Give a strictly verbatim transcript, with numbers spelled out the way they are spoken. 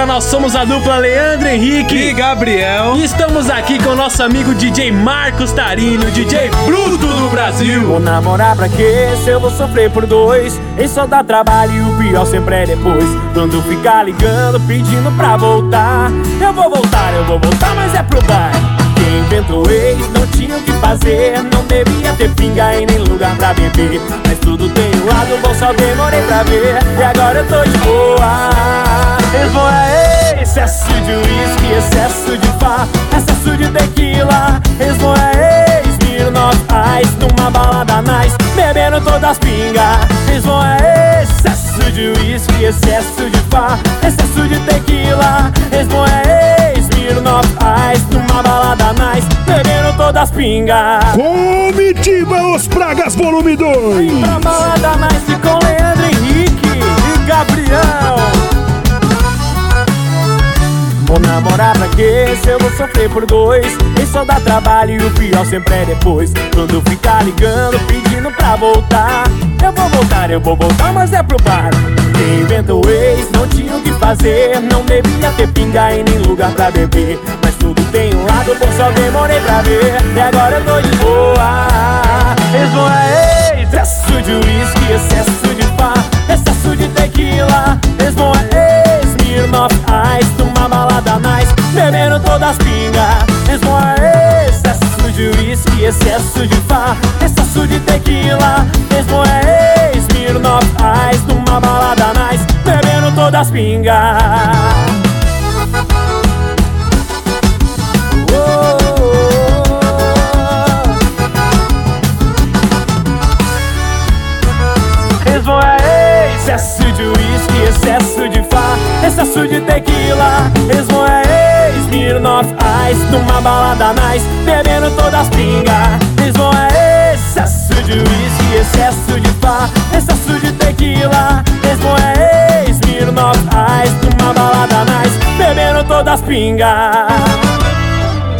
nós somos a dupla Leandro Henrique e Gabriel. E estamos aqui com o nosso amigo D J Marcos Tarini, o D J bruto do Brasil. Vou namorar pra quê, se eu vou sofrer por dois? Em só dá trabalho e o pior sempre é depois. Quando ficar ligando, pedindo pra voltar. Eu vou voltar, eu vou voltar, mas é pro bar. Quem inventou ex não tinha o que fazer. Não devia ter pinga e nem lugar pra beber. Mas tudo tem um lado bom, só demorei pra ver. E agora eu tô de boa. Resboa é excesso de uísque, excesso de farra, excesso de tequila. Resboa é Smirnoff Ice, numa balada nice, bebendo todas as pingas. Resboa é excesso de uísque, excesso de farra, excesso de tequila. Resboa é Smirnoff Ice, numa balada nice, bebendo todas as pingas. Comitiva Os Pragas Volume dois. Vem pra balada nice com Leandro Henrique e Gabriel. Vou namorar pra quê, se eu vou sofrer por dois? E só dá trabalho e o pior sempre é depois. Quando ficar ligando, pedindo pra voltar. Eu vou voltar, eu vou voltar, mas é pro bar. Quem inventou ex não tinha o que fazer. Não devia ter pinga e nem lugar pra beber. Mas tudo tem um lado bom, só demorei pra ver. E agora eu tô de boa. Resboa é excesso de uísque, excesso de farra, excesso de tequila. Resboa é Smirnoff Ice, numa balada nice, bebendo todas as pingas. Resboa é excesso de uísque, excesso de farra, excesso de tequila. Resboa é Smirnoff Ice, numa balada nice, bebendo todas as pingas. Excesso de uísque, excesso de farra, excesso de tequila. Resboa é Smirnoff Ice, numa balada nice, bebendo todas as pingas. Resboa é excesso de uísque, excesso de farra, excesso de tequila. Resboa é Smirnoff Ice, numa balada nice, bebendo todas as pingas.